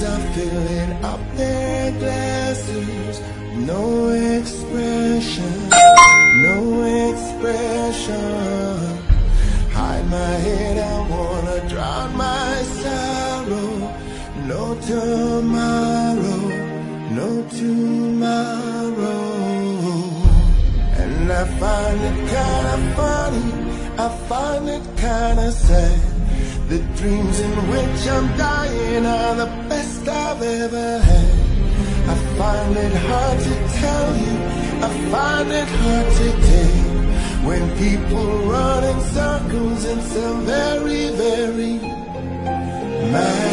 eyes are filling up their glasses. No expression, no expression. Hide my head, I wanna drown my sorrow. No tomorrow, no tomorrow. And I find it kinda funny, I find it kinda sad. The dreams in which I'm dying are the best I've ever had. I find it hard to tell you, I find it hard to take, when people run in circles and so very, very mad.